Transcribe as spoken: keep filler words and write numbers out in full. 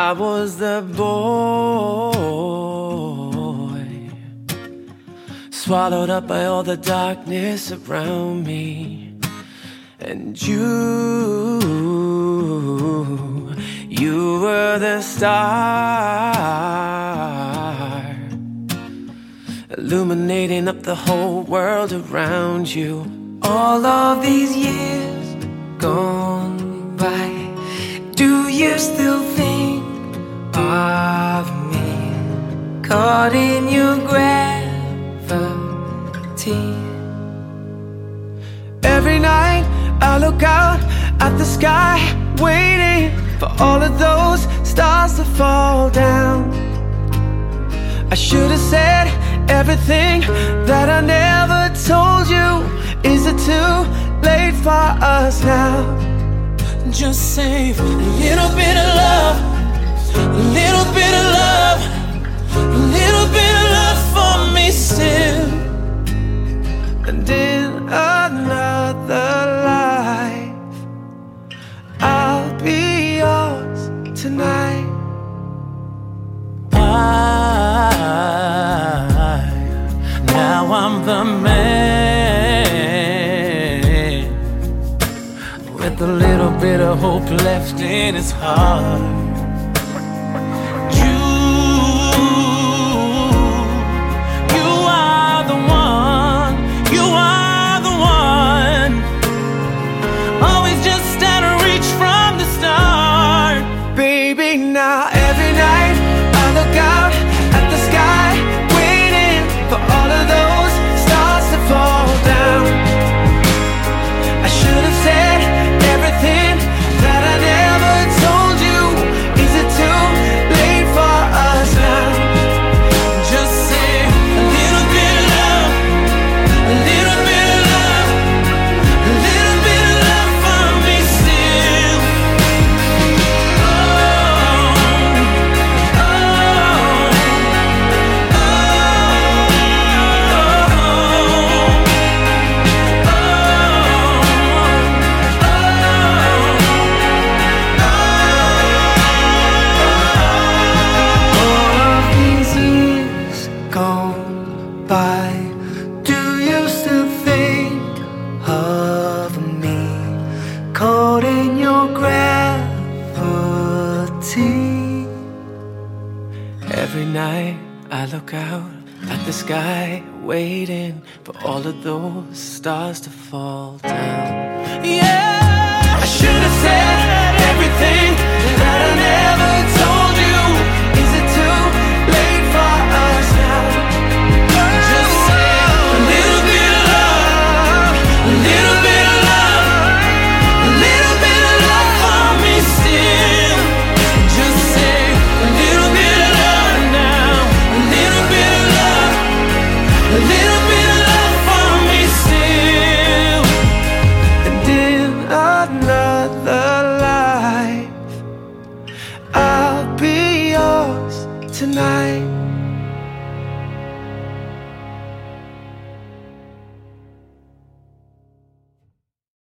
I was the boy, swallowed up by all the darkness around me. And you, you were the star, illuminating up the whole world around you. All of these years gone by, do you still think of me? Caught in your gravity. Every night I look out at the sky, waiting for all of those stars to fall down. I should have said everything that I never told you. Is it too late for us now? Just save a little bit of love, a little bit of love, a little bit of love for me still. And in another life, I'll be yours tonight. I, now I'm the man with a little bit of hope left in his heart. You, you are the one, you are the one, always just out of reach from the start. Baby, now every night I look out at the sky, waiting for all of those stars to fall down. I should have said everything that I never told you. Is it too late for us now? Just say a little bit of love, a little bit of love, a little bit of love for me still. Oh, oh, oh, All of these years gone by, do you still think of me? Caught in your gravity. Every night I look out at the sky, waiting for all of those stars to fall down. yeah. I should have said everything